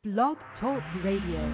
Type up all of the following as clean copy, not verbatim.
Blog Talk Radio.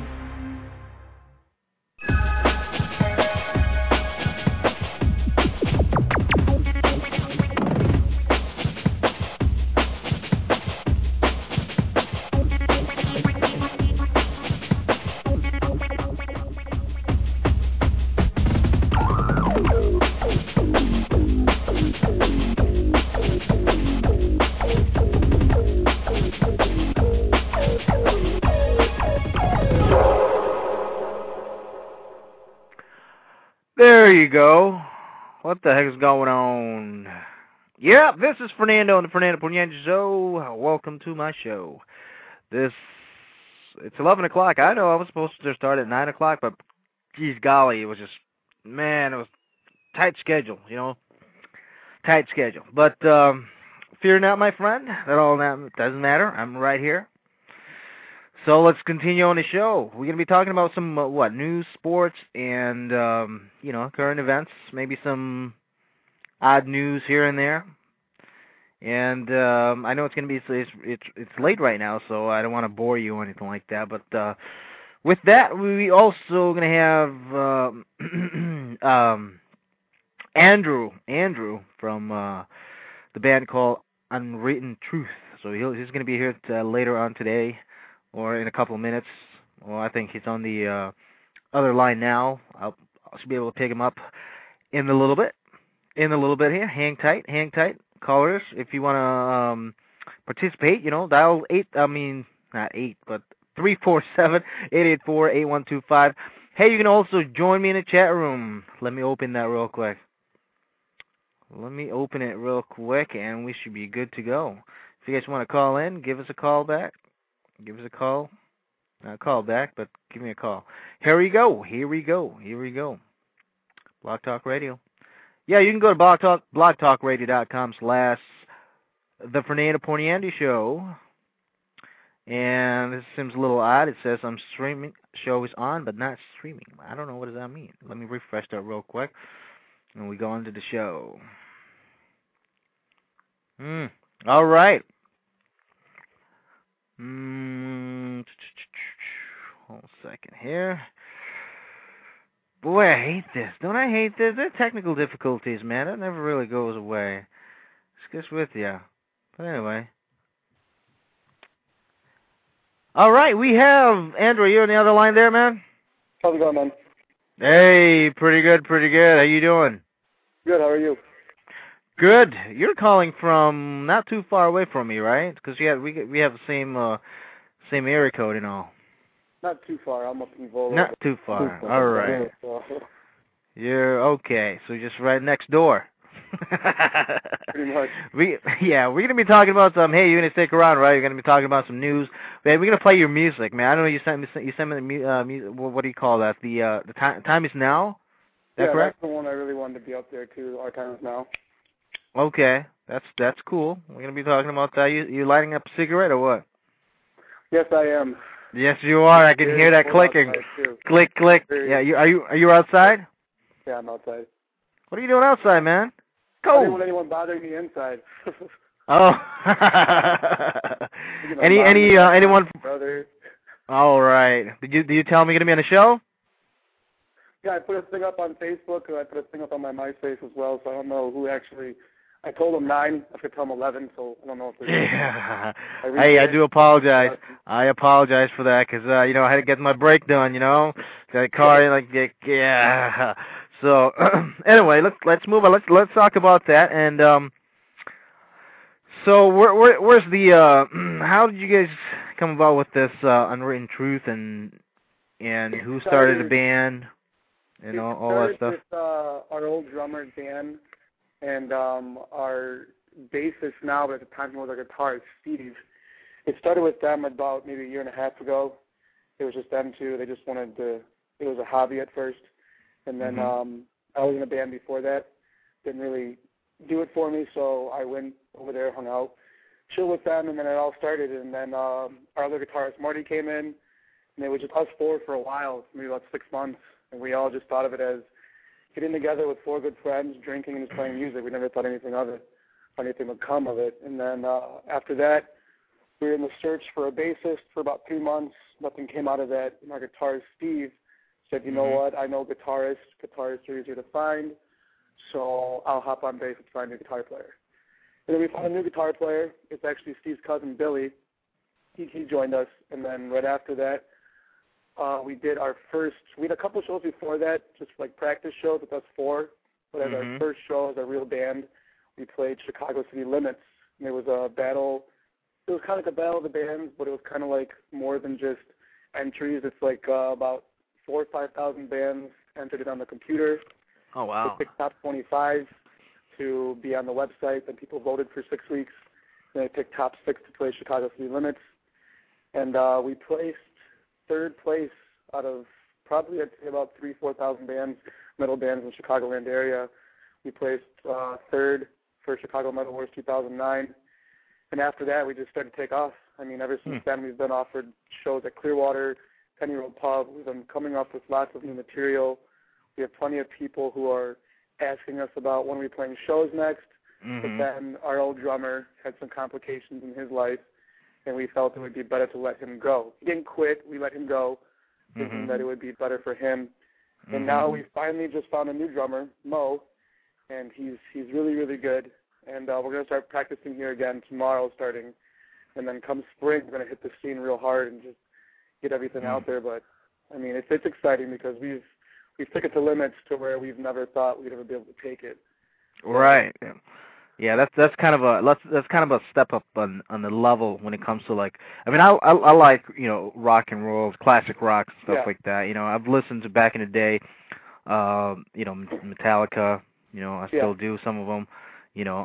There you go. What the heck is going on? Yep, this is Fernando and the Fernando Poniente Show. Welcome to my show. It's 11 o'clock. I know I was supposed to start at 9 o'clock, but geez golly, it was just, man, it was tight schedule, tight schedule. But fear not, my friend. That doesn't matter. I'm right here. So let's continue on the show. We're going to be talking about some, news, sports, and, current events, maybe some odd news here and there. And I know it's going to be, it's late right now, so I don't want to bore you or anything like that. But with that, we also going to have Andrew from the band called Unwritten Truth. So he's going to be here later on today, or in a couple of minutes. Well, I think he's on the other line now. I should be able to pick him up in a little bit here. Hang tight. Callers, if you want to participate, dial 347-884-8125. Hey, you can also join me in the chat room. Let me open that real quick. And we should be good to go. If you guys want to call in, give us a call back. Give us a call. Not call back, but give me a call. Here we go. Blog Talk Radio. Yeah, you can go to blogtalkradio.com/The Fernando Poniente Show. And this seems a little odd. It says I'm streaming. Show is on, but not streaming. I don't know, what does that mean? Let me refresh that real quick. And we go into the show. All right. Hold a second here. Boy, I hate this. Don't I hate this? There are technical difficulties, man. That never really goes away. It's just with you. But anyway. All right, we have Andrew. You on the other line there, man? How's it going, man? Hey, pretty good. How you doing? Good. How are you? Good. You're calling from not too far away from me, right? Because we have the same area code and all. Not too far. I'm up in Volo. Not too far. All right. You're okay. So just right next door. Pretty much. We're gonna be talking about some. Hey, you're gonna stick around, right? You're gonna be talking about some news. Man, we're gonna play your music, man. I don't know. You sent me the music. What do you call that? The time is now. Is that correct? That's the one I really wanted to be up there too. Our time is now. Okay, that's cool. We're gonna be talking about that. You lighting up a cigarette or what? Yes, I am. Yes, you are. I can hear that clicking. Click. Yeah, are you outside? Yeah, I'm outside. What are you doing outside, man? Cold. I didn't want anyone bothering me inside. Oh. Anyone? Brother. All right. Did you tell me you're gonna be on the show? Yeah, I put a thing up on Facebook, and I put a thing up on my MySpace as well. So I don't know who actually. I told them 9. I could tell them 11, so I don't know if there's... Yeah. Hey, I do apologize. I apologize for that, because, I had to get my break done, That car, yeah. So, anyway, let's move on. Let's talk about that. And, so where's the, how did you guys come about with this, Unwritten Truth, and who started the band, and all that stuff? It started with our old drummer, Dan, and our bassist now, but at the time he was our guitarist, Steve. It started with them about maybe a year and a half ago. It was just them two. They just wanted to, it was a hobby at first. And then I was in a band before that. Didn't really do it for me, so I went over there, hung out, chilled with them, and then it all started. And then our other guitarist, Marty, came in, and it was just us four for a while, maybe about 6 months. And we all just thought of it as getting together with 4 good friends, drinking and just playing music. We never thought anything of it, or anything would come of it. And then after that, we were in the search for a bassist for about 3 months. Nothing came out of that. My guitarist, Steve, said, you know what, I know guitarists. Guitarists are easier to find, so I'll hop on bass and find a guitar player. And then we found a new guitar player. It's actually Steve's cousin, Billy. He joined us, and then right after that, we had a couple shows before that, just like practice shows with us four, but as our first show as a real band, we played Chicago City Limits, and it was a battle. It was kind of like a battle of the bands, but it was kind of like more than just entries. It's like about 4,000 or 5,000 bands entered it on the computer. Oh, wow. They picked top 25 to be on the website, then people voted for 6 weeks. Then they picked top 6 to play Chicago City Limits. And we placed third place out of probably, I'd say, about 3,000 or 4,000 bands, metal bands in the Chicagoland area. We placed third for Chicago Metal Wars 2009. And after that, we just started to take off. I mean, ever since then, we've been offered shows at Clearwater, Penny Road Pub. We've been coming up with lots of new material. We have plenty of people who are asking us about when we're playing shows next. But then our old drummer had some complications in his life, and we felt it would be better to let him go. He didn't quit. We let him go, thinking that it would be better for him. And now we finally just found a new drummer, Mo, and he's really, really good. And we're going to start practicing here again tomorrow starting. And then come spring, we're going to hit the scene real hard and just get everything out there. But, I mean, it's exciting because we've took it to limits to where we've never thought we'd ever be able to take it. Right. Yeah, that's kind of a step up on the level when it comes to, like, I mean, I like, you know, rock and roll, classic rock and stuff like that. You know, I've listened to back in the day, you know, Metallica. You know, I still do some of them. You know,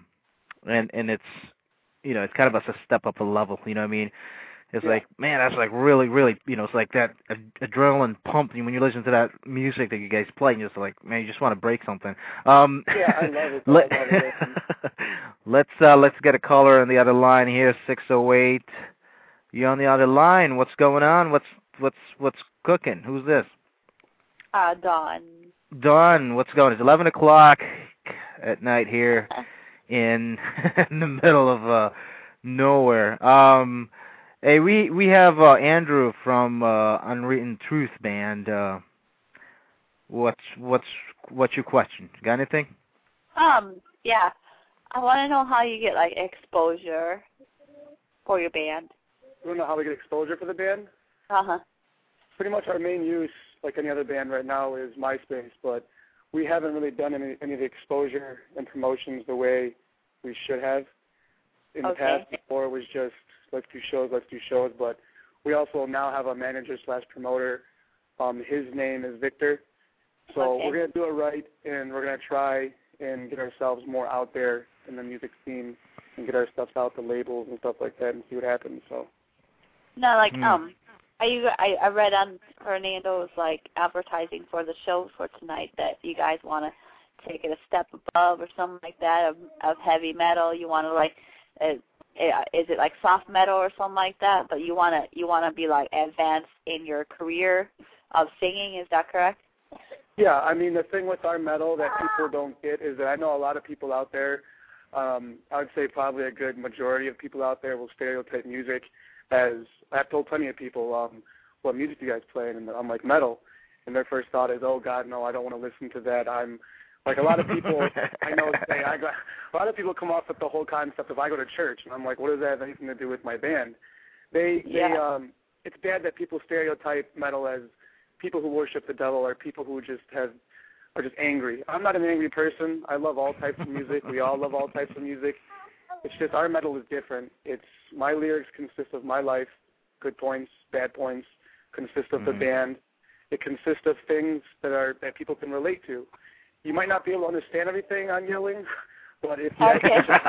and it's, you know, it's kind of a step up a level. You know what I mean? It's like, man, that's like really, really, you know, it's like that adrenaline pump when you listen to that music that you guys play, and you're just like, man, you just want to break something. I love it. Let's get a caller on the other line here, 608. You on the other line? What's going on? What's cooking? Who's this? Dawn. Dawn, what's going on? It's 11 o'clock at night here in the middle of nowhere. Hey, we have Andrew from Unwritten Truth Band. What's your question? Got anything? Yeah. I want to know how you get like exposure for your band. You want to know how we get exposure for the band? Pretty much our main use, like any other band right now, is MySpace, but we haven't really done any of the exposure and promotions the way we should have. In the past, before it was just let's do shows, but we also now have a manager/promoter. His name is Victor. So we're going to do it right, and we're going to try and get ourselves more out there in the music scene and get our stuff out to labels and stuff like that and see what happens. So. No, like, I read on Fernando's, like, advertising for the show for tonight that you guys want to take it a step above or something like that of heavy metal. You want to, like, is it like soft metal or something like that? But you want to be, like, advanced in your career of singing. Is that correct? Yeah, I mean, the thing with our metal that people don't get is that I know a lot of people out there, I would say probably a good majority of people out there will stereotype music as, I've told plenty of people, what music do you guys play? And I'm like, metal. And their first thought is, oh, God, no, I don't want to listen to that. I'm, like, a lot of people I know say, a lot of people come off with the whole concept of I go to church. And I'm like, what does that have anything to do with my band? It's bad that people stereotype metal as people who worship the devil or people who just are just angry. I'm not an angry person. I love all types of music. We all love all types of music. It's just our metal is different. It's my lyrics consist of my life, good points, bad points, consist of the band. It consists of things that people can relate to. You might not be able to understand everything I'm yelling, but if you actually sit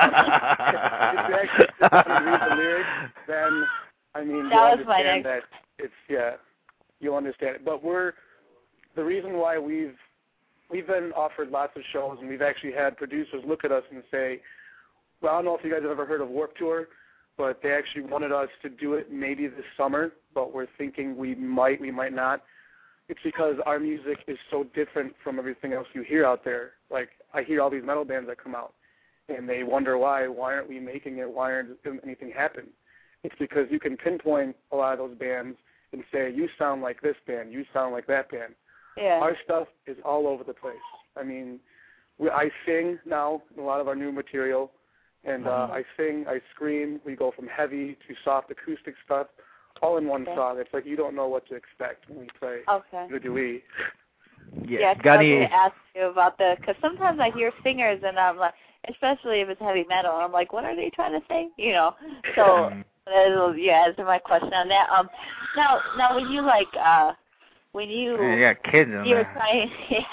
down and read the lyrics, then I mean you'll understand that it's you'll understand it. But the reason why we've been offered lots of shows, and we've actually had producers look at us and say, well, I don't know if you guys have ever heard of Warped Tour, but they actually wanted us to do it maybe this summer, but we're thinking we might not. It's because our music is so different from everything else you hear out there. Like, I hear all these metal bands that come out, and they wonder why aren't we making it? Why aren't anything happen? it's because you can pinpoint a lot of those bands and say, you sound like this band, you sound like that band. Yeah. Our stuff is all over the place. I mean, I sing now in a lot of our new material, and I sing, I scream. We go from heavy to soft acoustic stuff, all in one song. It's like you don't know what to expect when we play the Dewey. Yeah, I was going to ask you about because sometimes I hear singers and I'm like, especially if it's heavy metal, I'm like, what are they trying to say? You know, so answer my question on that. Now when you when you kids in you're there. trying,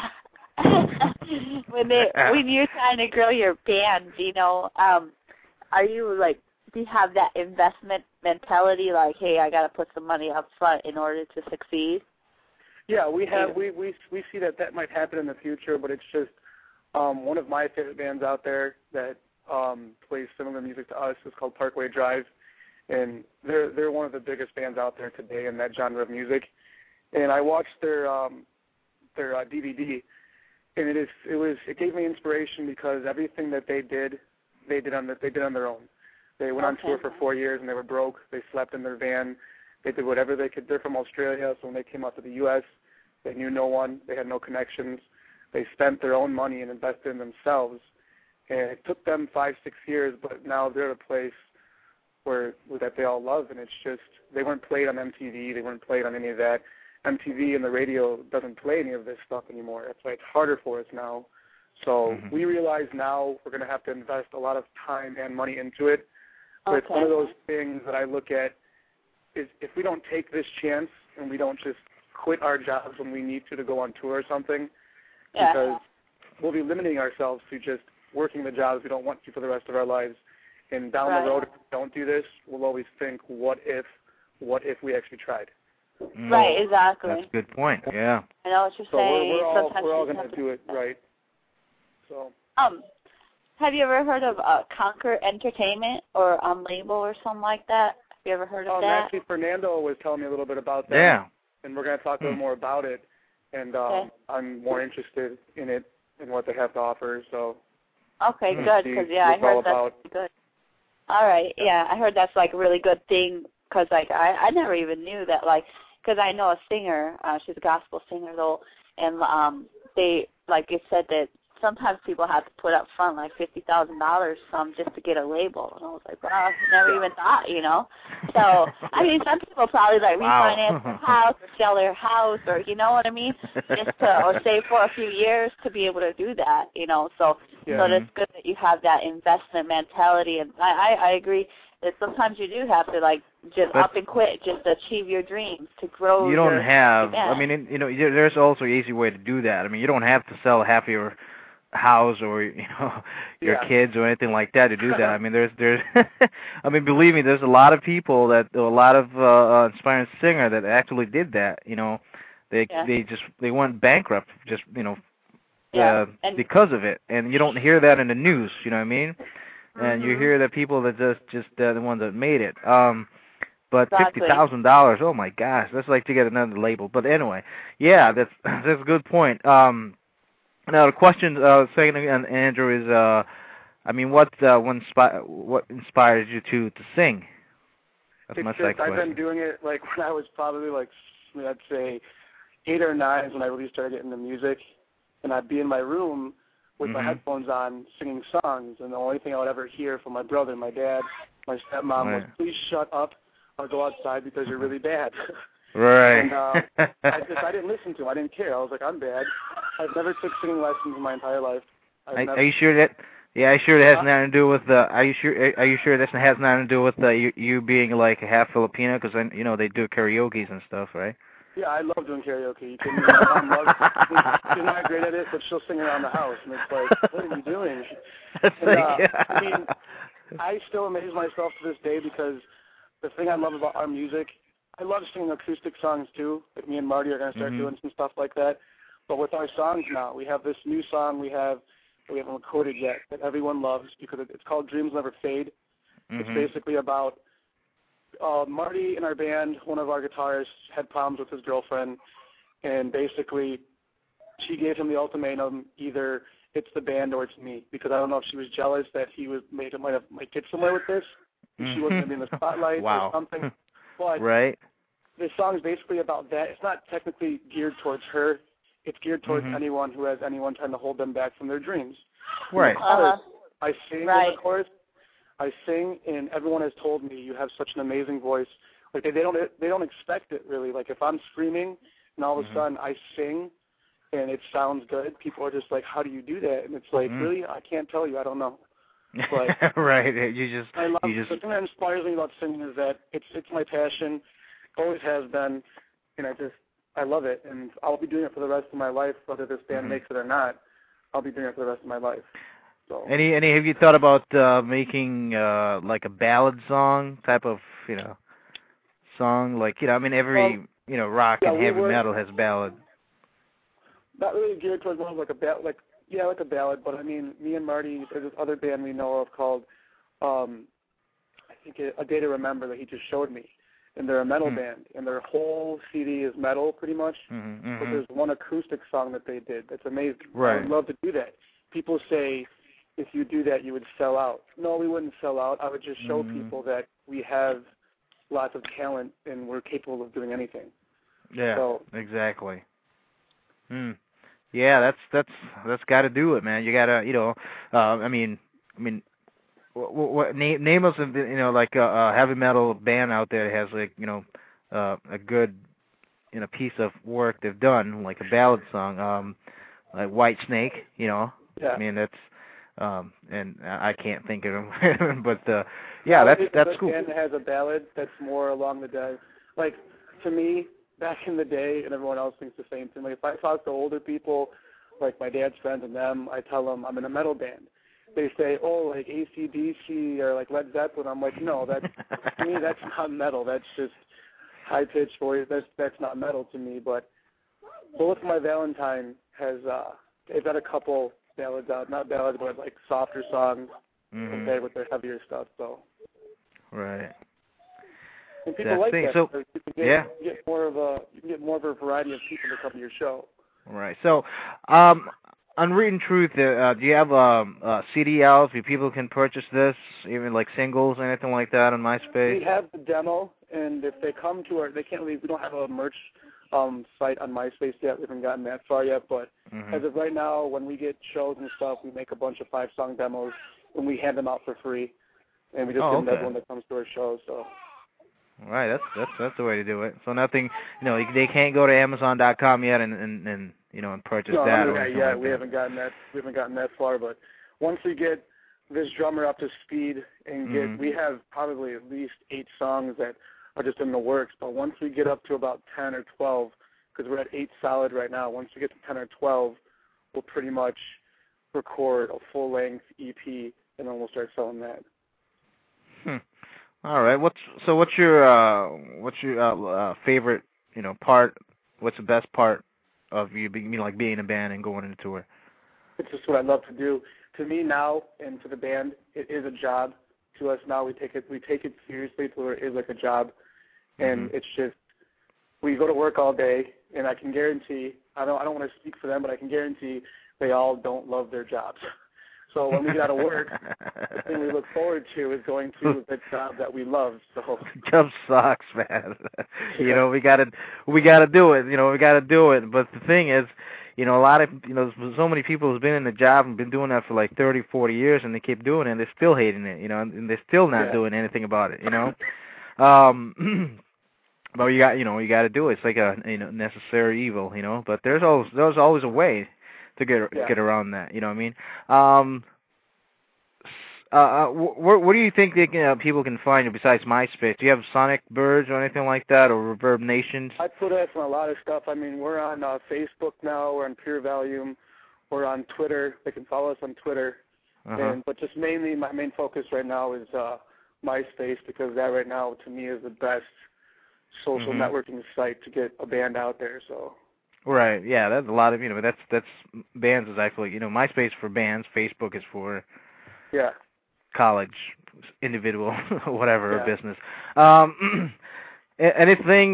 when you're trying to grow your band, you know, are you like, do you have that investment mentality, like, hey, I got to put some money up front in order to succeed? Yeah, we have. We see that might happen in the future, but it's just one of my favorite bands out there that plays similar music to us is called Parkway Drive, and they're one of the biggest bands out there today in that genre of music. And I watched their DVD, and it gave me inspiration because everything that they did on their own. They went on tour for 4 years and they were broke. They slept in their van. They did whatever they could. They're from Australia, so when they came out to the U.S., they knew no one. They had no connections. They spent their own money and invested in themselves. And it took them 5-6 years, but now they're at a place that they all love, and it's just they weren't played on MTV. They weren't played on any of that. MTV and the radio doesn't play any of this stuff anymore. That's why it's harder for us now. So we realize now we're going to have to invest a lot of time and money into it. But it's one of those things that I look at is if we don't take this chance and we don't just quit our jobs when we need to go on tour or something, because we'll be limiting ourselves to just working the jobs we don't want to for the rest of our lives. And down the road, if we don't do this, we'll always think, what if we actually tried? Right, exactly. That's a good point, yeah. I know what you're saying. We're all going to do it right. So. Have you ever heard of Conquer Entertainment or Label or something like that? Have you ever heard of that? Actually, Fernando was telling me a little bit about that. Yeah. And we're going to talk a little more about it. And I'm more interested in it and what they have to offer. So. Okay, good. Because I heard that's good. All right, I heard that's like a really good thing. Because like I never even knew that, like, because I know a singer. She's a gospel singer though, and they like it said that sometimes people have to put up front like $50,000 just to get a label, and I was like, wow, never even thought, you know. So I mean, some people probably like refinance their house or sell their house, or you know what I mean, or save for a few years to be able to do that, you know. So that's good that you have that investment mentality, and I agree that sometimes you do have to like just up and quit just to achieve your dreams, to grow. You don't have. event. I mean, you know, there's also an easy way to do that. I mean, you don't have to sell half of your house or your kids or anything like that to do that. I mean, there's I mean, believe me, there's a lot of people a lot of inspiring singer that actually did that. You know, they went bankrupt just because of it, and you don't hear that in the news. You know what I mean? And you hear the people that just the ones that made it. But $50,000, oh my gosh, that's like to get another label. But anyway, that's a good point. Now the question, second, Andrew, is, I mean, what inspired you to sing? That's my second question. I've been doing it like when I was probably like, I'd say 8 or 9 is when I really started getting into music, and I'd be in my room with my headphones on singing songs, and the only thing I would ever hear from my brother, my dad, my stepmom was, please shut up or go outside because you're really bad. Right. And I didn't listen to him. I didn't care. I was like, I'm bad. I've never took singing lessons in my entire life. Are you sure that? Yeah, I'm sure it has nothing to do with. Are you sure this has nothing to do with you being like half Filipino? Because they do karaoke's and stuff, right? Yeah, I love doing karaoke. My mom loves it. She's not great at it, but she'll sing around the house, and it's like, what are you doing? I mean, I still amaze myself to this day because the thing I love about our music, I love singing acoustic songs too. Like me and Marty are going to start doing some stuff like that. But with our songs now, we have this new song we haven't recorded yet that everyone loves because it's called Dreams Never Fade. It's basically about Marty in our band, one of our guitarists, had problems with his girlfriend, and basically she gave him the ultimatum, either it's the band or it's me, because I don't know if she was jealous that he might get somewhere with this, she wasn't going to be in the spotlight or something. But right. this song is basically about that. It's not technically geared towards her. It's geared towards anyone who has anyone trying to hold them back from their dreams. Right. I sing in the chorus. I sing, and everyone has told me you have such an amazing voice. Like they don't expect it really. Like if I'm screaming and all of a sudden I sing and it sounds good, people are just like, "How do you do that?" And it's like, really, I can't tell you. I don't know. But right. The thing that inspires me about singing is that it's my passion. Always has been, and I love it, and I'll be doing it for the rest of my life, whether this band makes it or not. I'll be doing it for the rest of my life. So. Any have you thought about making like a ballad song type of song? Like I mean every rock and heavy metal has ballad. Not really geared towards more like a ballad, like a ballad. But I mean, me and Marty, there's this other band we know of called I think A Day to Remember that he just showed me. And they're a metal band, and their whole CD is metal, pretty much. But there's one acoustic song that they did that's amazing. Right. I would love to do that. People say, if you do that, you would sell out. No, we wouldn't sell out. I would just show people that we have lots of talent and we're capable of doing anything. Yeah, exactly. Yeah, that's got to do it, man. You got to, I mean. What name us like a heavy metal band out there that has like a good piece of work they've done, like a ballad song, like Whitesnake, Yeah. I mean that's and I can't think of them, but that's cool. Band that has a ballad that's more along the day, like to me back in the day, and everyone else thinks the same thing. Like if I talk to older people, like my dad's friends and them, I tell them I'm in a metal band. They say, oh, like AC/DC or like Led Zeppelin. I'm like, no, to me, that's not metal. That's just high-pitched voice. That's not metal to me. But Bullet for My Valentine has, they've got a couple ballads out. Not ballads, but like softer songs compared with their heavier stuff. So. Right. And people like that. So, you can get more of a variety of people to come to your show. Right. So, Unwritten Truth, do you have CD out where people can purchase this, even like singles or anything like that on MySpace? We have the demo, and if they come to we don't have a merch site on MySpace yet. We haven't gotten that far yet, but as of right now, when we get shows and stuff, we make a bunch of 5-song demos, and we hand them out for free, and we just give them to everyone that comes to our shows, so. Right, that's the way to do it. So nothing, they can't go to Amazon.com yet and purchase that. No, we haven't gotten that. We haven't gotten that far. But once we get this drummer up to speed and we have probably at least 8 songs that are just in the works. But once we get up to about 10 or 12, because we're at 8 solid right now. Once we get to 10 or 12, we'll pretty much record a full-length EP, and then we'll start selling that. All right. What's your favorite part? What's the best part of you being being a band and going on a tour? It's just what I love to do. To me now, and to the band, it is a job. To us now, we take it seriously to where it is like a job, and it's just we go to work all day, and I can guarantee I don't want to speak for them, but I can guarantee they all don't love their jobs. So when we get out of work, the thing we look forward to is going to the job that we love. So job sucks, man. We gotta do it. We gotta do it. But the thing is, a lot of so many people who've been in the job and been doing that for like 30, 40 years, and they keep doing it, and they're still hating it. And they're still not doing anything about it. But you got to do it. It's like a necessary evil. But there's always a way to get around that, you know what I mean? Where do you think people can find you besides MySpace? Do you have Sonic Birds or anything like that, or Reverb Nations? I put us on a lot of stuff. I mean, we're on Facebook now. We're on Pure Volume. We're on Twitter. They can follow us on Twitter. But just mainly, my main focus right now is MySpace, because that right now, to me, is the best social networking site to get a band out there. So. Right, yeah, that's a lot of, that's bands is actually, MySpace for bands, Facebook is for college, individual, whatever, business. Anything,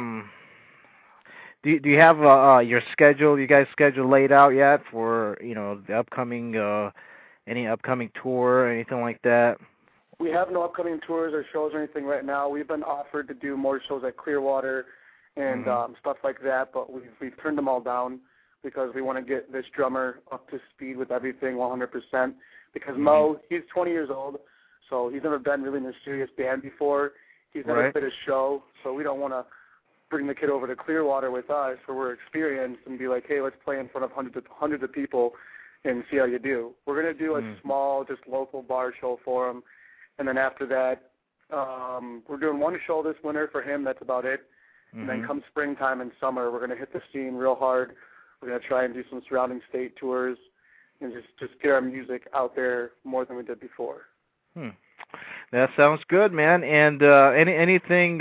do you have your schedule, you guys' schedule laid out yet for, the upcoming, any upcoming tour or anything like that? We have no upcoming tours or shows or anything right now. We've been offered to do more shows at Clearwater and stuff like that, but we've turned them all down because we want to get this drummer up to speed with everything 100%. Because Mo, he's 20 years old, so he's never been really in a serious band before. He's never played a show, so we don't want to bring the kid over to Clearwater with us where we're experienced and be like, hey, let's play in front of hundreds of people and see how you do. We're going to do a small, just local bar show for him. And then after that, we're doing one show this winter for him. That's about it. And then come springtime and summer, we're going to hit the scene real hard. We're going to try and do some surrounding state tours and just get our music out there more than we did before. That sounds good, man. And anything,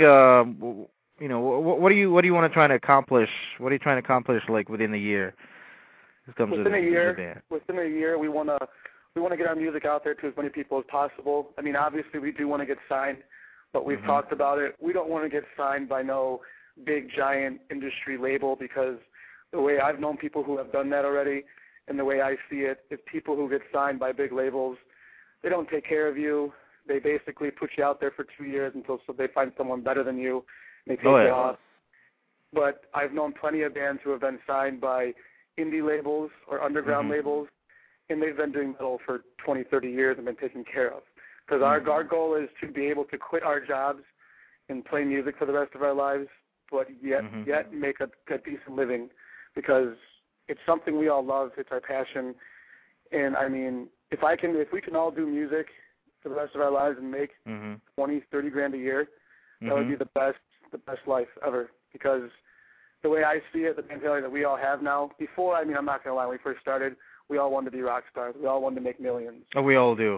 you know, what do you want to try to accomplish? What are you trying to accomplish, like, within a year? Within a year, we want to get our music out there to as many people as possible. I mean, obviously, we do want to get signed, but we've talked about it. We don't want to get signed by no big, giant industry label because the way I've known people who have done that already and the way I see it is people who get signed by big labels, they don't take care of you. They basically put you out there for 2 years until they find someone better than you, and they take you off. But I've known plenty of bands who have been signed by indie labels or underground labels, and they've been doing metal for 20, 30 years and been taken care of. Because our goal is to be able to quit our jobs and play music for the rest of our lives, but yet make a decent living, because it's something we all love. It's our passion. And, I mean, if we can all do music for the rest of our lives and make 20, 30 grand a year, that would be the best life ever. Because the way I see it, the mentality that we all have now, before, I mean, I'm not going to lie, when we first started, we all wanted to be rock stars. We all wanted to make millions. Oh, we all do.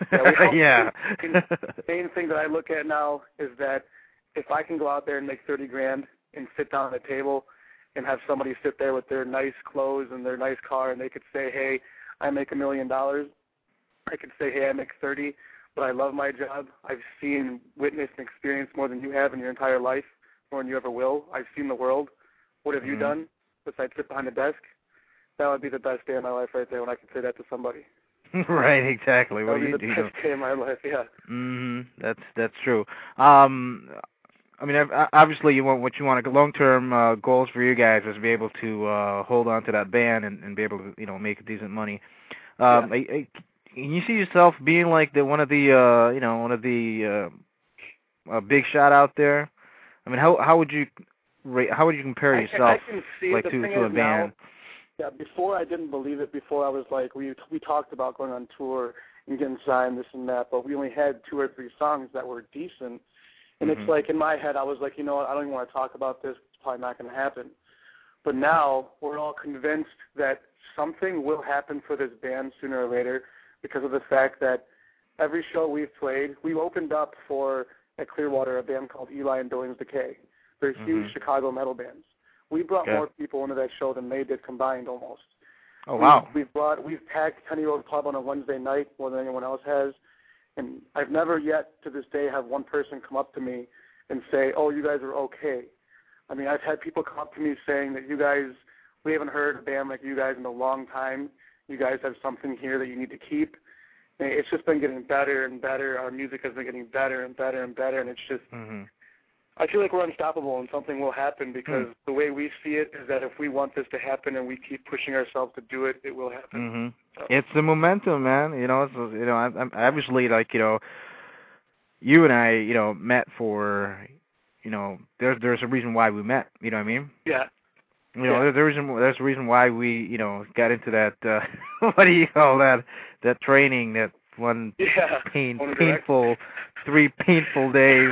Yeah. The main thing that I look at now is that if I can go out there and make 30 grand and sit down at a table and have somebody sit there with their nice clothes and their nice car, and they could say, hey, I make $1 million. I could say, hey, I make 30, but I love my job. I've seen, witnessed, and experienced more than you have in your entire life, more than you ever will. I've seen the world. What have you done besides sit behind a desk? That would be the best day of my life right there when I could say that to somebody. Right, exactly. That would be the best day of my life, yeah. That's true. I mean, obviously, what you want long-term goals for you guys is to be able to hold on to that band and be able to, you know, make decent money. Can you see yourself being like one of the big shot out there? I mean, how would you compare yourself to a band? Yeah, before I didn't believe it. Before I was like, we talked about going on tour and getting signed, this and that, but we only had 2 or 3 songs that were decent. And it's like, in my head, I was like, you know what, I don't even want to talk about this. It's probably not going to happen. But now we're all convinced that something will happen for this band sooner or later because of the fact that every show we've played, we opened up for, at Clearwater, a band called Eli and Billings Decay. They're huge Chicago metal bands. We brought more people into that show than they did combined almost. Oh, wow. We've packed Penny Road Pub on a Wednesday night more than anyone else has. And I've never yet to this day have one person come up to me and say, oh, you guys are okay. I mean, I've had people come up to me saying that we haven't heard a band like you guys in a long time. You guys have something here that you need to keep. And it's just been getting better and better. Our music has been getting better and better and better. And it's just, I feel like we're unstoppable and something will happen because the way we see it is that if we want this to happen and we keep pushing ourselves to do it, it will happen. So. It's the momentum, man. You know, I'm obviously, like, you know, you and I, you know, met for, you know, there's a reason why we met. You know what I mean? Yeah. You know, there's a reason why we, you know, got into that. What do you call that? That training, that one painful 3 painful days.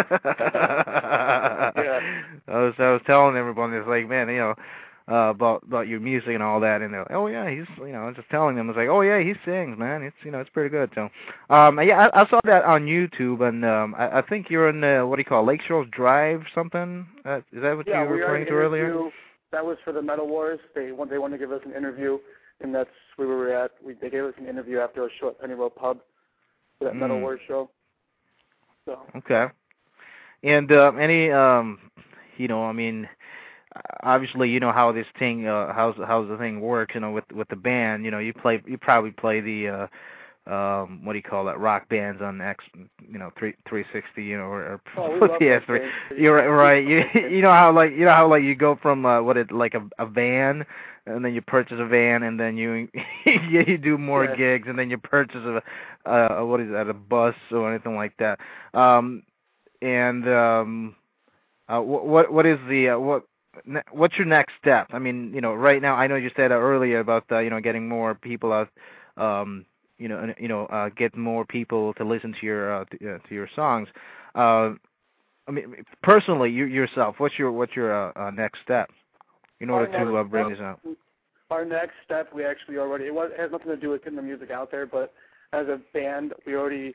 I was telling everyone, it's like, man, you know, about your music and all that, and they're like, oh yeah, he's, you know, I was just telling them, it's like, oh yeah, he sings, man. It's, you know, it's pretty good. So, yeah, I saw that on YouTube, and I think you're in what do you call it, Lake Shores Drive something? Is that what you were referring to earlier? That was for the Metal Wars. They wanted to give us an interview, and that's where we were at. They gave us an interview after a show at Penny Road Pub for that Metal Wars show. So. Okay. And any, you know, I mean, obviously, you know how this thing, how the thing works, you know, with the band. You know, you probably play the what do you call that? Rock bands on 360, or PS3. You're right. You know how you go from a van, and then you purchase a van, and then you you do more gigs, and then you purchase a bus or anything like that. What's your next step? I mean, right now, I know you said earlier about getting more people out, get more people to listen to your songs. I mean, personally, yourself, what's your next step in order to bring this out? Our next step, we actually already, it has nothing to do with getting the music out there, but as a band, today,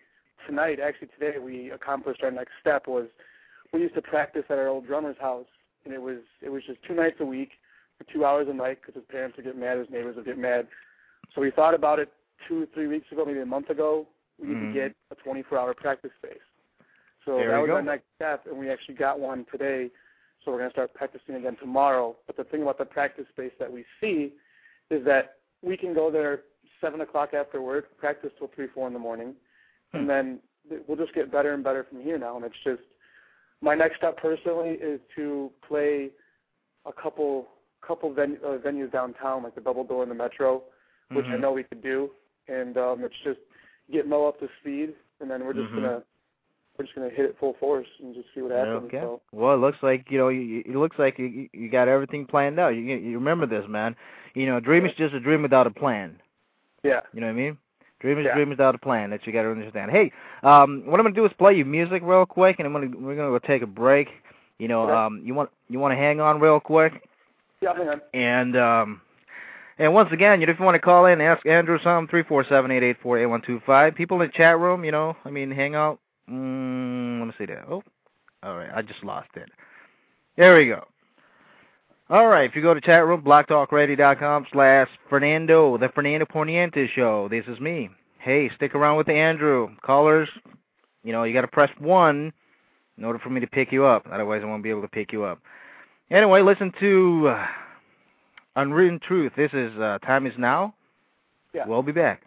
we accomplished our next step. We used to practice at our old drummer's house, and it was just 2 nights a week for 2 hours a night because his parents would get mad, his neighbors would get mad. So we thought about it 2-3 weeks ago, maybe a month ago. We need to get a 24-hour practice space. So that was our next step, and we actually got one today. So we're going to start practicing again tomorrow. But the thing about the practice space that we see is that we can go there 7 o'clock after work, practice till 3, 4 in the morning, and then we'll just get better and better from here now. And it's just, my next step personally is to play a couple venues downtown, like the Double Door and the Metro, which I know we could do. And it's just get Mo up to speed, and then we're just gonna hit it full force and just see what happens. Okay. So. Well, it looks like it looks like you got everything planned out. You remember this, man. A dream is just a dream without a plan. Yeah. You know what I mean? Dream is a dream without a plan. That you got to understand. Hey, what I'm gonna do is play you music real quick, and we're gonna go take a break. You want to hang on real quick? Yeah, hang on. And once again, if you want to call in, ask Andrew something, 347-884-8125. People in the chat room, hang out. Let me see that. Oh, all right, I just lost it. There we go. All right, if you go to chat room, blogtalkradio.com/Fernando, the Fernando Poniente Show. This is me. Hey, stick around with Andrew. Callers, you got to press 1 in order for me to pick you up. Otherwise, I won't be able to pick you up. Anyway, listen to Unwritten Truth. This is Time Is Now. Yeah. We'll be back.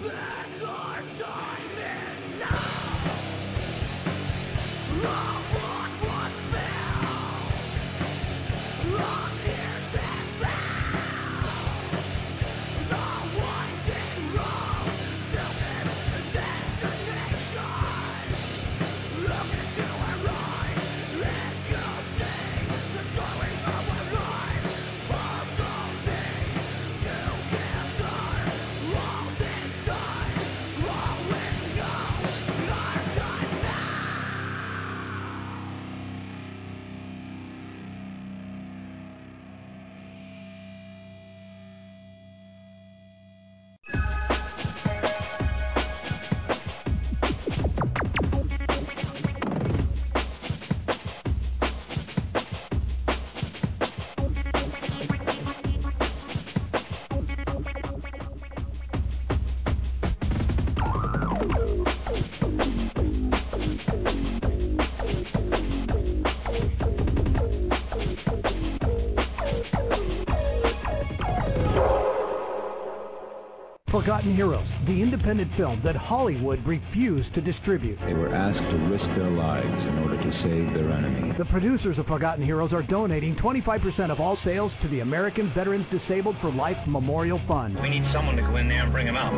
Forgotten Heroes, the independent film that Hollywood refused to distribute. They were asked to risk their lives in order to save their enemy. The producers of Forgotten Heroes are donating 25% of all sales to the American Veterans Disabled for Life Memorial Fund. We need someone to go in there and bring him out.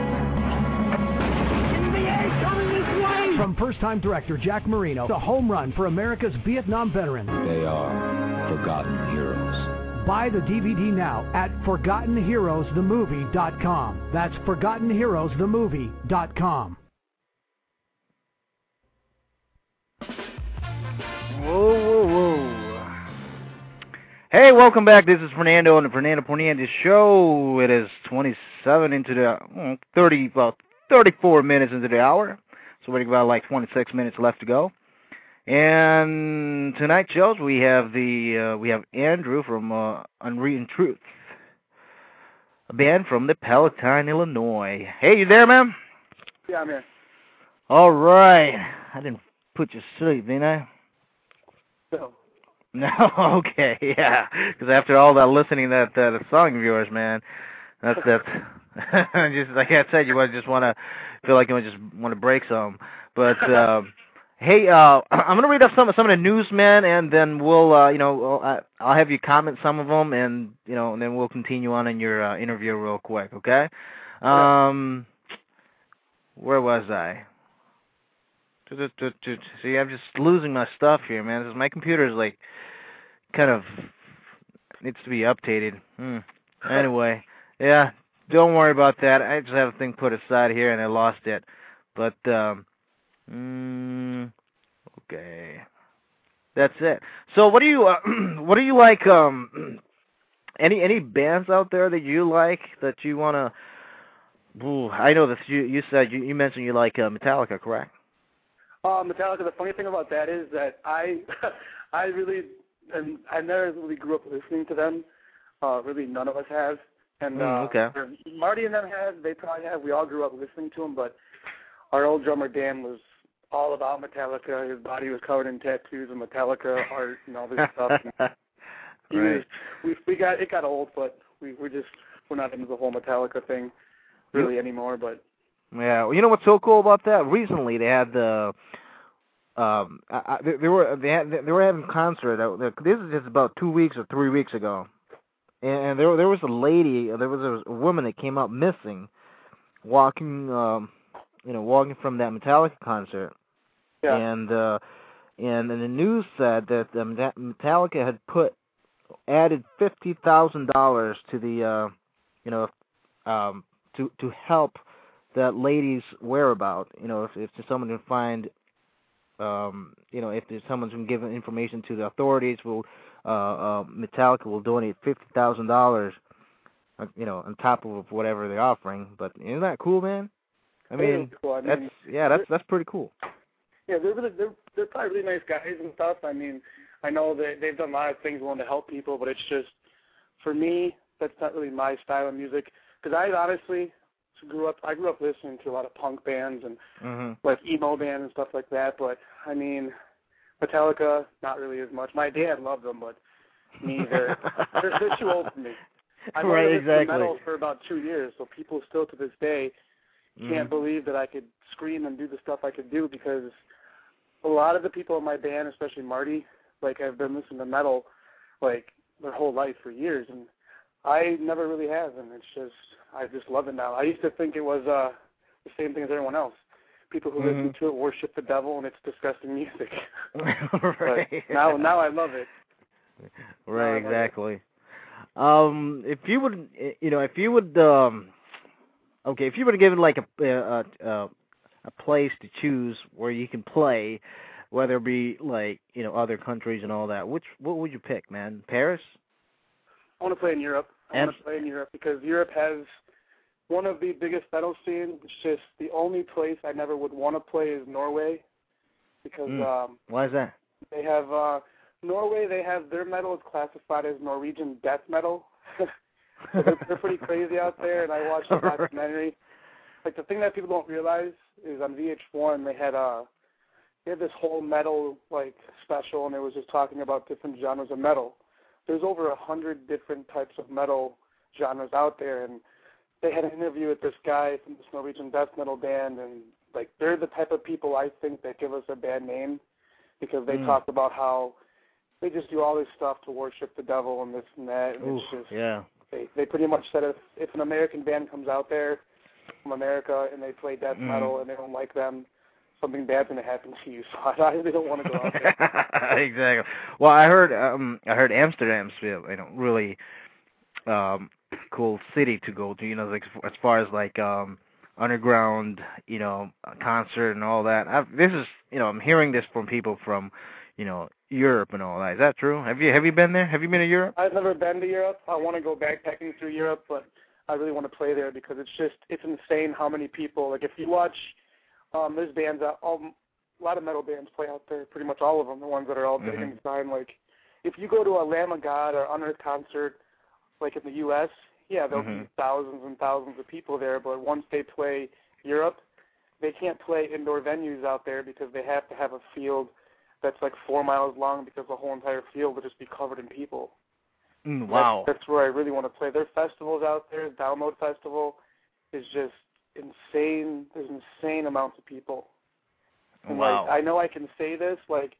Coming this way! From first-time director Jack Marino, the home run for America's Vietnam veterans. They are Forgotten Heroes. Buy the DVD now at ForgottenHeroesTheMovie.com. That's ForgottenHeroesTheMovie.com. Whoa, whoa, whoa. Hey, welcome back. This is Fernando on the Fernando Porniandes Show. It is 27 into the 34 minutes into the hour. So we've got like 26 minutes left to go. And tonight's shows we have Andrew from Unwritten Truth, a band from the Palatine, Illinois. Hey, you there, man? Yeah, I'm here. All right. I didn't put you to sleep, didn't I? No. No, okay, yeah. Because after all that listening to that song of yours, man, that's just like I said, you just want to feel like you just want to break some. But hey, I'm gonna read off some of the news, man, and then we'll I'll have you comment some of them, and and then we'll continue on in your interview real quick, okay? Where was I? See, I'm just losing my stuff here, man. My computer is like kind of needs to be updated. Anyway, yeah, don't worry about that. I just have a thing put aside here and I lost it. But okay, that's it. So, what do you like? Any bands out there that you like that you wanna? I know that you said you mentioned you like Metallica, correct? Metallica. The funny thing about that is that I never really grew up listening to them. Really, none of us have. And okay. Marty and them have. They probably have. We all grew up listening to them, but our old drummer Dan was all about Metallica. His body was covered in tattoos of Metallica art and all this stuff. And it got old, but we're not into the whole Metallica thing really anymore. But yeah, well, you know what's so cool about that? Recently, they had the they were having a concert. This is just about 2 weeks or 3 weeks ago, and there was a lady, there was a woman that came up missing, walking walking from that Metallica concert. Yeah. And the news said that Metallica had added $50,000 to the to help that lady's whereabout. If someone can find if there's someone who can give information to the authorities, Metallica will donate $50,000 on top of whatever they're offering. But isn't that cool, man? I mean, cool. That's pretty cool. Yeah, they're probably really nice guys and stuff. I mean, I know that they've done a lot of things willing to help people, but it's just, for me, that's not really my style of music. Because I honestly grew up listening to a lot of punk bands and like emo bands and stuff like that. But I mean, Metallica, not really as much. My dad loved them, but me, they're too old for me. I've been listening to metal for about 2 years, so people still to this day, can't believe that I could scream and do the stuff I could do, because a lot of the people in my band, especially Marty, like, have been listening to metal, like, their whole life for years, and I never really have, and it's just, I just love it now. I used to think it was the same thing as everyone else. People who listen to it worship the devil, and it's disgusting music. Right. But now I love it. Right, exactly. If you would, if you were given like a place to choose where you can play, whether it be like other countries and all that, what would you pick, man? Paris? I want to play in Europe. I want to play in Europe because Europe has one of the biggest metal scenes. It's just the only place I never would want to play is Norway, because why is that? They have Norway. They have their metal is classified as Norwegian death metal. So they're pretty crazy out there. And I watched the documentary. Like, the thing that people don't realize is on VH1 they had this whole metal like special, and it was just talking about different genres of metal. There's over 100 different types of metal genres out there, and they had an interview with this guy from this Norwegian death metal band, and like, they're the type of people I think that give us a bad name, because they talked about how they just do all this stuff to worship the devil and this and that, and it's just they pretty much said if an American band comes out there from America and they play death metal and they don't like them, something bad's going to happen to you. So I really don't want to go out there. Exactly. Well, I heard Amsterdam's really cool city to go to. Like, as far as like underground, concert and all that. I'm hearing this from people from, Europe and all that. Is that true? Have you been there? Have you been to Europe? I've never been to Europe. I want to go backpacking through Europe, but I really want to play there because it's insane how many people. Like, if you watch. There's bands a lot of metal bands play out there, pretty much all of them, the ones that are all big and fine. Like, if you go to a Lamb of God or Unearth concert, like in the U.S., there'll be thousands and thousands of people there, but once they play Europe, they can't play indoor venues out there because they have to have a field that's like 4 miles long, because the whole entire field will just be covered in people. Wow. That's where I really want to play. Their festivals out there, Download Festival, is just insane. There's insane amounts of people. And wow. Like, I know I can say this, like,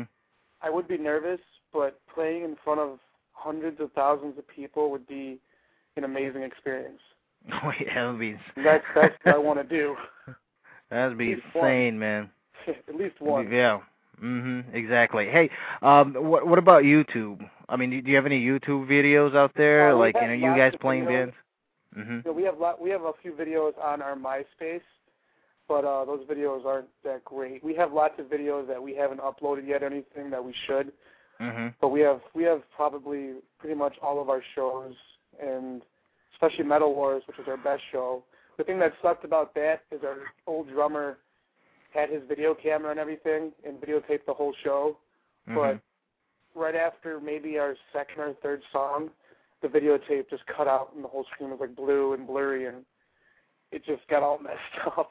I would be nervous, but playing in front of hundreds of thousands of people would be an amazing experience. Oh, yeah, that would be... That's what I want to do. That would be insane, man. At least one. Yeah. Exactly. Hey, what about YouTube? I mean, do you have any YouTube videos out there? Like, you guys playing bands? We have a few videos on our MySpace, but those videos aren't that great. We have lots of videos that we haven't uploaded yet, or anything that we should. But we have probably pretty much all of our shows, and especially Metal Wars, which is our best show. The thing that sucked about that is our old drummer had his video camera and everything and videotaped the whole show. But right after maybe our second or third song, the videotape just cut out and the whole screen was like blue and blurry, and it just got all messed up.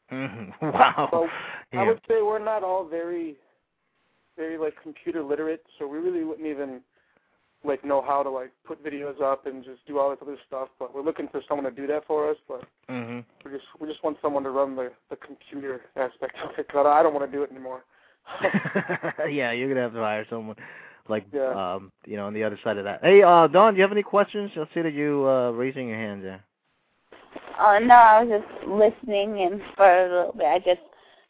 Wow. So I would say we're not all very, very like computer literate, so we really wouldn't even like know how to like put videos up and just do all this other stuff. But we're looking for someone to do that for us. But we just want someone to run the computer aspect of it, because I don't want to do it anymore. Yeah, you're gonna have to hire someone. Like, on the other side of that. Hey, Dawn, do you have any questions? I see that you raising your hand there. No, I was just listening, and for a little bit, I just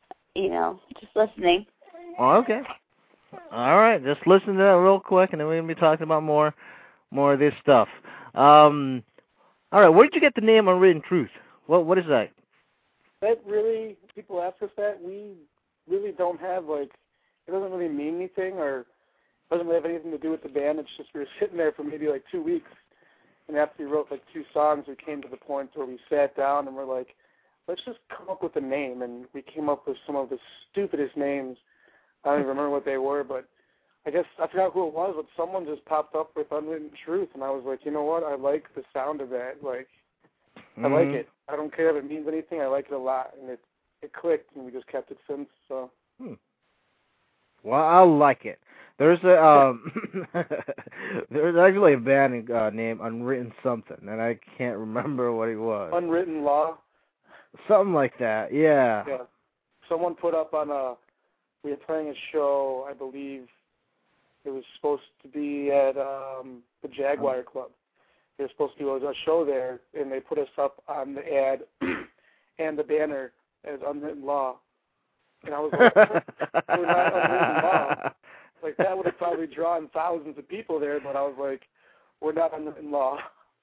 listening. Oh, okay. All right, just listen to that real quick, and then we're going to be talking about more of this stuff. All right, where did you get the name Unwritten Truth? What is that? That really, people ask us that. We really don't have, like, it doesn't really mean anything, or doesn't really have anything to do with the band. It's just we were sitting there for maybe like 2 weeks, and after we wrote like 2 songs, we came to the point where we sat down and we're like, let's just come up with a name. And we came up with some of the stupidest names. I don't even remember what they were, but I guess I forgot who it was, but someone just popped up with Unwritten Truth, and I was like, you know what? I like the sound of that. Like, I like it. I don't care if it means anything. I like it a lot, and it clicked, and we just kept it since. So. Well, I like it. There's there's actually a band named Unwritten something, and I can't remember what it was. Unwritten Law. Something like that, yeah. Yeah. Someone put up on we were playing a show, I believe it was supposed to be at the Jaguar Club. There was supposed to be a show there, and they put us up on the ad and the banner as unwritten law. And I was like, we're not unwritten law. Like, that would have probably drawn thousands of people there, but I was like, we're not unwritten law.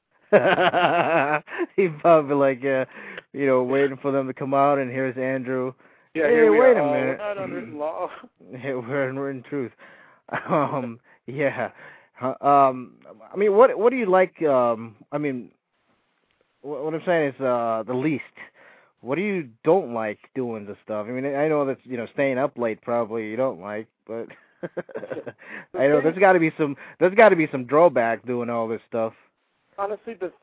He probably like, waiting for them to come out, and here's Andrew. Yeah, hey, here we wait are. a minute. We're not unwritten law. Yeah, we're in truth. Yeah. I mean, what do you like? I mean, what I'm saying is the least. What do you don't like doing this stuff? I mean, I know that staying up late probably you don't like, but I know there's got to be some drawback doing all this stuff. Honestly, the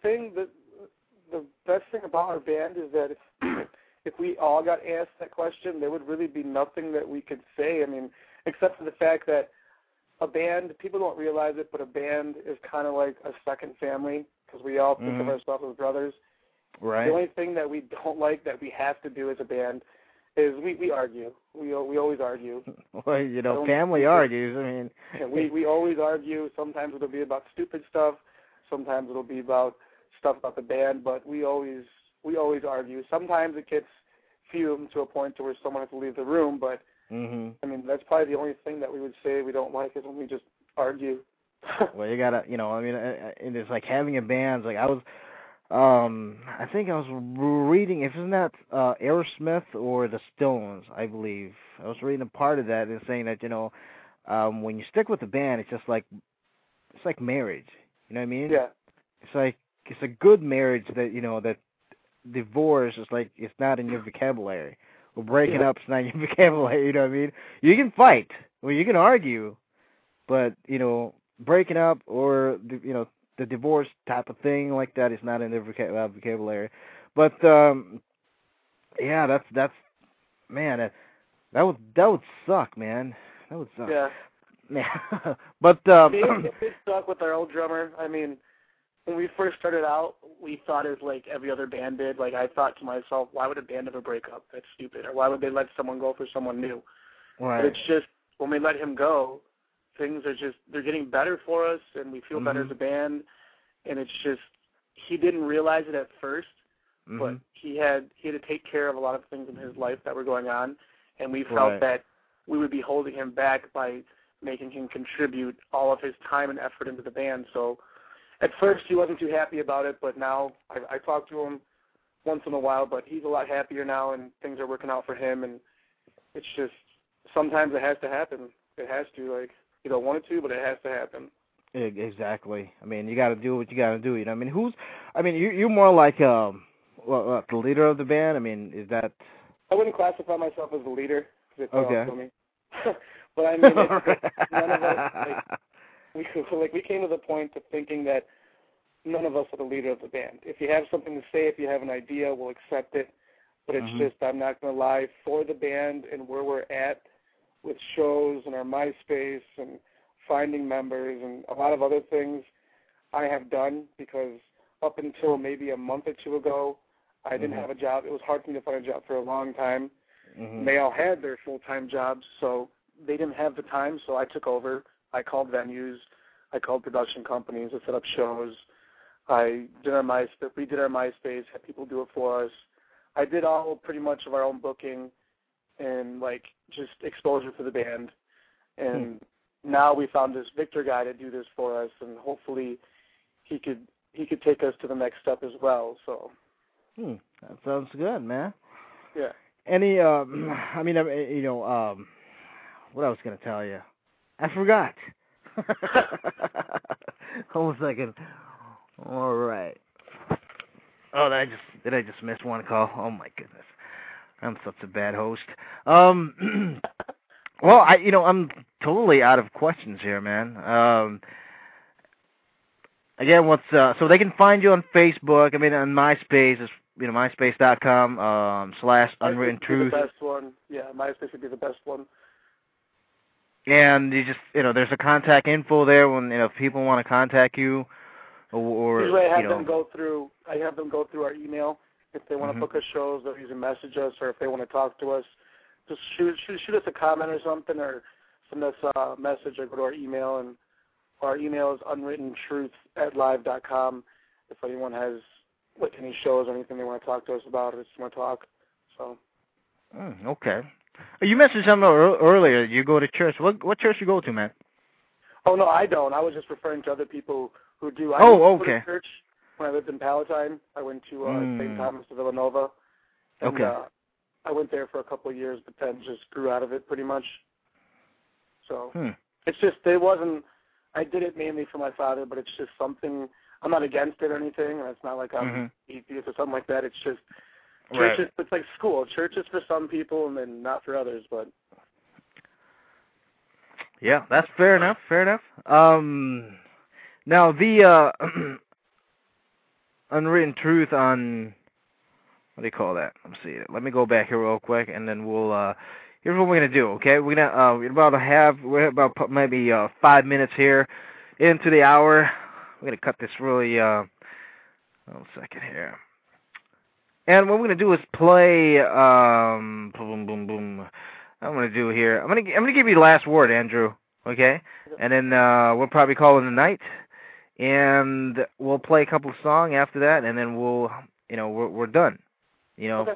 best thing about our band is that if we all got asked that question, there would really be nothing that we could say. I mean, except for the fact that a band, people don't realize it, but a band is kind of like a second family because we all think of ourselves as brothers. Right. The only thing that we don't like that we have to do as a band is we argue. We always argue. Well, family argues. I mean, we always argue. Sometimes it'll be about stupid stuff. Sometimes it'll be about stuff about the band. But we always argue. Sometimes it gets fumed to a point to where someone has to leave the room. But I mean, that's probably the only thing that we would say we don't like is when we just argue. Well, you gotta, I mean, and it's like having a band. Like I think I was reading, if it's not Aerosmith or the Stones, I believe. I was reading a part of that and saying that, when you stick with the band, it's like marriage. You know what I mean? Yeah. It's a good marriage that, that divorce is like, it's not in your vocabulary. Or breaking up is not in your vocabulary, you know what I mean? You can fight, or you can argue, but, breaking up or, the divorce type of thing like that is not in their vocabulary. But yeah, that's man, that would suck, man. That would suck. Yeah. Man. But it suck with our old drummer. I mean, when we first started out, we thought it like every other band did. Like, I thought to myself, why would a band ever break up? That's stupid. Or why would they let someone go for someone new? Right. But it's just when we let him go, things are they're getting better for us, and we feel better as a band. And it's just, he didn't realize it at first, but he had to take care of a lot of things in his life that were going on, and we felt that we would be holding him back by making him contribute all of his time and effort into the band. So at first he wasn't too happy about it, but now I talk to him once in a while, but he's a lot happier now, and things are working out for him, and it's just, sometimes it has to happen. It has to, like, you don't want it to, but it has to happen. Exactly. I mean, you got to do what you got to do. I mean, you're more like the leader of the band. I mean, is that? I wouldn't classify myself as the leader because it's okay. To me. But I mean, none of us we came to the point of thinking that none of us are the leader of the band. If you have something to say, if you have an idea, we'll accept it. But it's just, I'm not going to lie, for the band and where we're at with shows and our MySpace and finding members and a lot of other things I have done, because up until maybe a month or two ago, I didn't have a job. It was hard for me to find a job for a long time. They all had their full-time jobs, so they didn't have the time, so I took over. I called venues. I called production companies to set up shows. We did our MySpace, had people do it for us. I did all pretty much of our own booking and, like, just exposure for the band. And now we found this Victor guy to do this for us, and hopefully he could take us to the next step as well. So that sounds good, man. Yeah. Any what I was gonna tell you, I forgot. Hold a second. All right. Oh, did I just miss one call? Oh my goodness, I'm such a bad host. Well, I'm totally out of questions here, man. Again, so they can find you on Facebook. I mean, on MySpace, it's, MySpace.com/unwrittentruth. The best one. Yeah, MySpace would be the best one. And you just, there's a contact info there when, if people want to contact you, or usually I have them go through our email If they want to book us shows, they'll either message us, or if they want to talk to us, just shoot us a comment or something, or send us a message, or go to our email. And our email is unwrittentruth@live.com. If anyone has any shows or anything they want to talk to us about, or just want to talk. So. Okay. You mentioned something earlier. You go to church. What church you go to, man? Oh, no, I don't. I was just referring to other people who do. I okay. Go to church when I lived in Palatine. I went to St. Thomas of Villanova. And, okay. I went there for a couple of years, but then just grew out of it pretty much. So it's just, I did it mainly for my father, but it's just something, I'm not against it or anything. It's not like I'm atheist or something like that. It's just, church is, it's like school. Church is for some people and then not for others, but. Yeah, that's fair enough. Now the Unwritten Truth on, what do you call that? Let's see. Let me go back here real quick, and then we'll. Here's what we're gonna do. Okay, we're about maybe 5 minutes here into the hour. We're gonna cut this really. One second here. And what we're gonna do is play. Boom, boom, boom. I'm gonna do here. I'm gonna give you the last word, Andrew. Okay, and then we'll probably call it a night, and we'll play a couple of songs after that, and then we'll, we're done. Okay.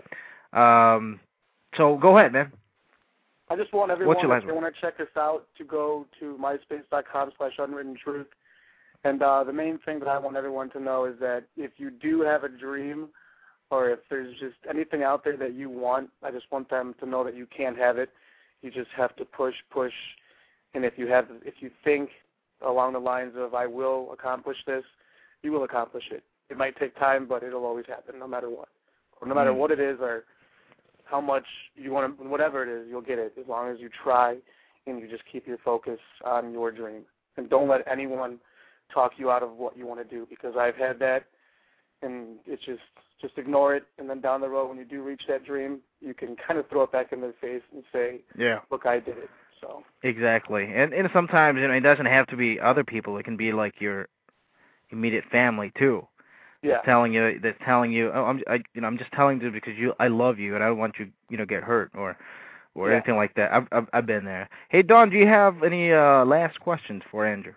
So go ahead, man. I just want everyone, if they want to check us out, to go to myspace.com/unwrittentruth. And the main thing that I want everyone to know is that if you do have a dream, or if there's just anything out there that you want, I just want them to know that you can have it. You just have to push, and if you think along the lines of I will accomplish this, you will accomplish it. It might take time, but it'll always happen, no matter what. Or no matter what it is, or how much you want to, whatever it is, you'll get it as long as you try and you just keep your focus on your dream. And don't let anyone talk you out of what you want to do, because I've had that, and it's just ignore it, and then down the road when you do reach that dream, you can kind of throw it back in their face and say, look, I did it. So exactly. And sometimes it doesn't have to be other people. It can be like your immediate family too. Yeah. That's telling you, I'm just telling you because I love you and I don't want you, get hurt or anything like that. I've been there. Hey, Dawn, do you have any last questions for Andrew?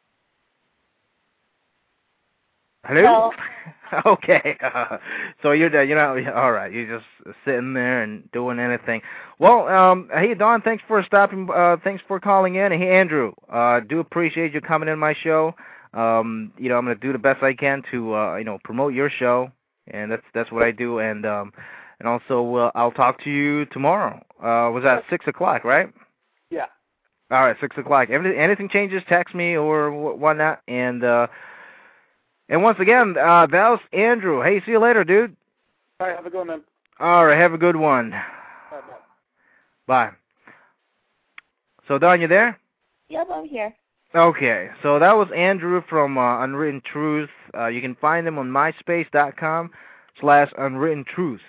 Hello? No. Okay. So you're all right. You're just sitting there and doing anything. Well, hey, Dawn, thanks for stopping. Thanks for calling in. Hey, Andrew, do appreciate you coming in my show. I'm going to do the best I can to, promote your show, and that's what I do. And also, I'll talk to you tomorrow. Was that 6 o'clock, right? Yeah. All right, 6 o'clock. Anything changes, text me or whatnot. And once again, that was Andrew. Hey, see you later, dude. All right, have a good one, man. All right, have a good one. Bye. So, Don, you there? Yep, I'm here. Okay, so that was Andrew from Unwritten Truth. You can find him on myspace.com/unwrittentruth.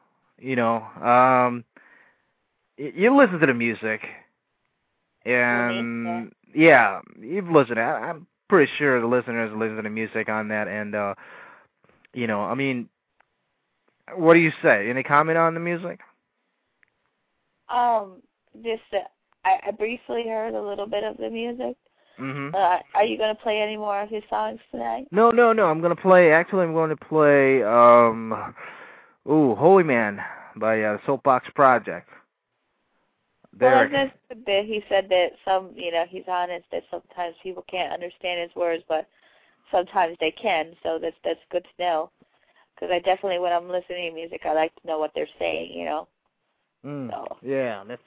You listen to the music, and you've listened. I'm pretty sure the listeners listen to the music on that, and what do you say? Any comment on the music? Just I briefly heard a little bit of the music. Mm-hmm. Are you going to play any more of his songs tonight? No. I'm going to play Holy Man by the Soapbox Project. Derek. Well, he said that he's honest that sometimes people can't understand his words, but sometimes they can, so that's good to know. Because I definitely, when I'm listening to music, I like to know what they're saying, So. Yeah, that's,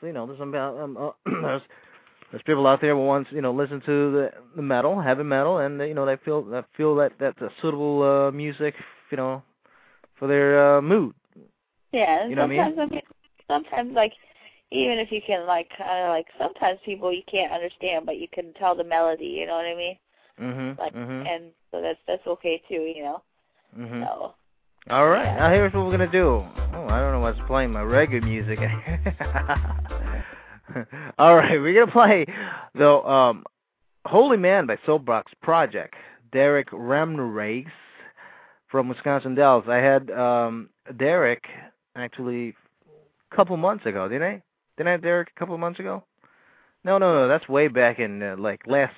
there's people out there who want, listen to the metal, heavy metal, and they feel that's a suitable music, for their mood. Yeah, you know sometimes what I mean? Sometimes even if you can sometimes people you can't understand, but you can tell the melody. You know what I mean? And so that's okay too. Mhm. So. All right, now here's what we're gonna do. Oh, I don't know what's playing my reggae music. All right, we're gonna play the Holy Man by Soapbox Project. Derek Ramnerace from Wisconsin Dells. I had Derek actually a couple months ago, didn't I? Didn't I have Derek a couple of months ago? No. That's way back in last,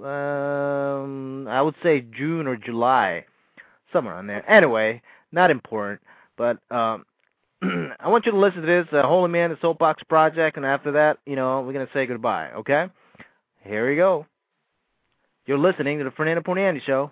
I would say June or July, somewhere on there. Anyway, not important. But I want you to listen to this, Holy Man, the Soapbox Project, and after that, we're going to say goodbye, okay? Here we go. You're listening to the Fernando Poniandi Show.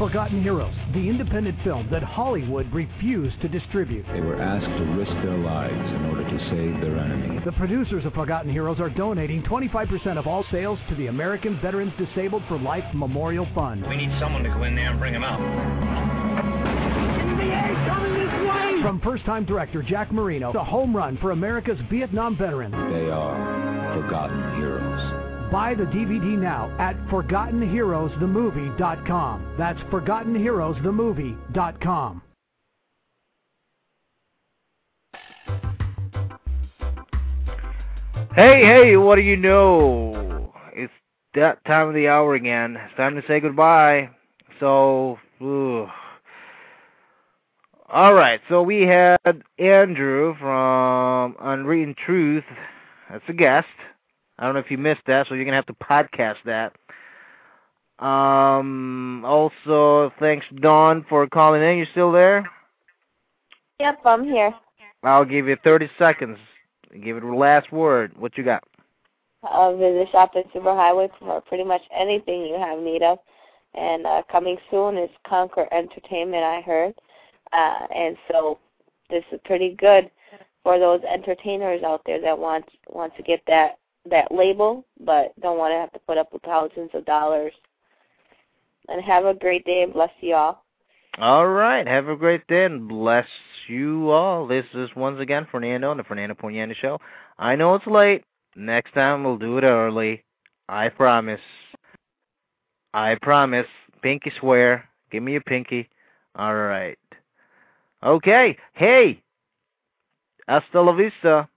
Forgotten Heroes, the independent film that Hollywood refused to distribute. They were asked to risk their lives in order to save their enemy. The producers of Forgotten Heroes are donating 25% of all sales to the American Veterans Disabled for Life Memorial Fund. We need someone to go in there and bring him out. From first-time director Jack Marino, the home run for America's Vietnam veterans. They are Forgotten Heroes. Buy the DVD now at ForgottenHeroesTheMovie.com. That's ForgottenHeroesTheMovie.com. Hey, what do you know? It's that time of the hour again. It's time to say goodbye. So, all right, so we had Andrew from Unwritten Truth as a guest. I don't know if you missed that, so you're going to have to podcast that. Also, thanks, Dawn, for calling in. You still there? Yep, I'm here. I'll give you 30 seconds. Give it the last word. What you got? Visit Shop at Superhighway for pretty much anything you have need of. And coming soon is Conquer Entertainment, I heard. And so this is pretty good for those entertainers out there that want to get that label, but don't want to have to put up with thousands of dollars. And have a great day and bless you all. All right. Have a great day and bless you all. This is once again Fernando on the Fernando Pugnani Show. I know it's late. Next time we'll do it early. I promise. Pinky swear. Give me a pinky. All right. Okay. Hey. Hasta la vista.